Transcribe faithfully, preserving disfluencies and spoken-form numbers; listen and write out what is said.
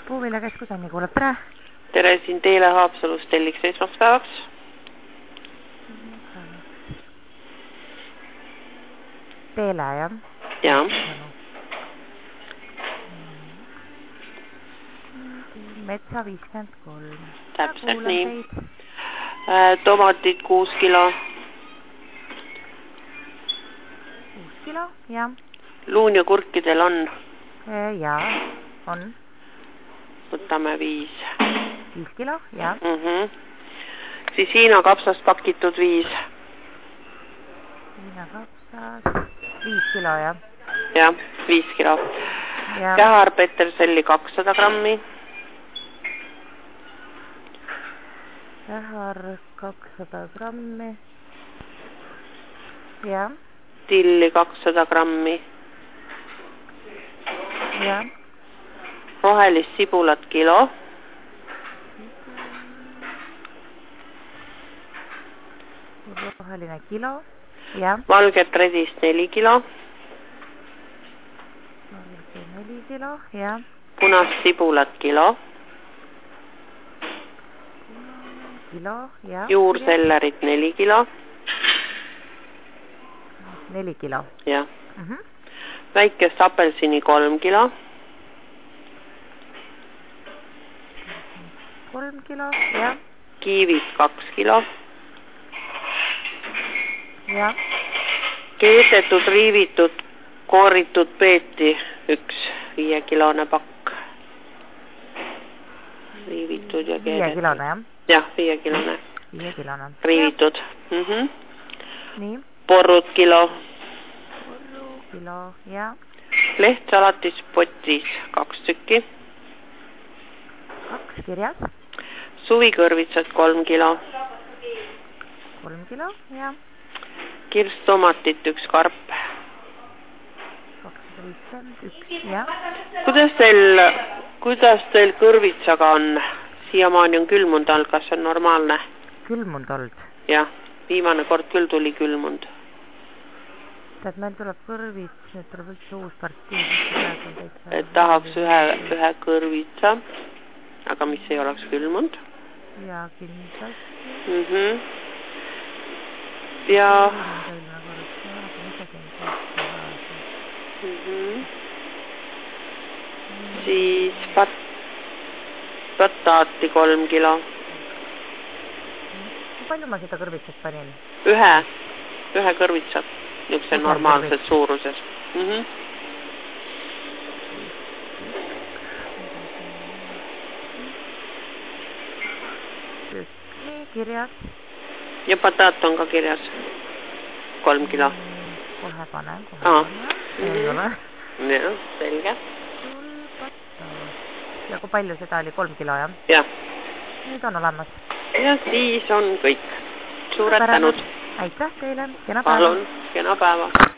Puuviljakeskus Anni kuulab, tere! Tere, siin Teele Haapsalus telliks esmaspäevaks. Teele, jah? Jaa. Metsa viiskümmend kolm. Täpselt nii. Tomatid kuus kilo. kuus kilo, jah. Luun ja kurkidel on? Jaa, on. Võtame viis. viis kilo, jah. Mm -hmm. Siis Hiina kapsast pakitud viis. Hiina kapsast viis kilo, jah. Jah, viis kilo. Kähar peterselli kakssada grammi. Kähar kakssada grammi. Jah. Tilli kakssada grammi. Jah. Rohelist sibulat kilo. Roheline kilo. Jah. Valget redist neli kilo. Valget neli kilo, jah. Punast sibulat kilo. Kilo, jah. Juursellerit neli kilo. neli kilo. Jah. Mm -hmm. Väikest apelsini kolm kilo. kolm kilo, jah. Kiivit kaks kilo. Jah. Keedetud, riivitud, kooritud peeti üks viiekilone pakk. Riivitud ja keedetud. Viiekilone, jah? Jah, viiekilone. Viiekilone. Riivitud. Mm -hmm. Nii. Porrud kilo. Porru kilo, jah. Lehtsalatis potis kaks tükki. Kaks kirjas. Suvikõrvitsad kolm kilo. kolm kilo, jah. Kirstomatit üks karp. kakssada viiskümmend üks, jah. Kuidas teil, kuidas teil kõrvitsaga on? Siiamaani on külmund all, kas on normaalne? Külmund olnud? Jah, viimane kord küll tuli külmund. Tead, meil tuleb kõrvits, nüüd tuleb üldse uus partii. Et tahaks ühe, ühe kõrvitsa, aga mis ei oleks külmund. Ja kindlasti. Mm -hmm. Ja... Mm -hmm. Siis pat... pataati kolm kilo. Kui palju ma seda kõrvitsat panin? Ühe, ühe kõrvitsat, niisuguse normaalses suuruses. Mm -hmm. Nii, kirjas. Ja pataat on ka kirjas. Kolm kilo. Kohe panen, kohe Aa. panen. Ei ole. Jah, selge. Ja kui palju seda oli? Kolm kilo, jah? Jah. Nüüd on olemas. Ja siis on kõik. Suured tänud. Aitäh teile. Kena päeva. Palun, kena päeva.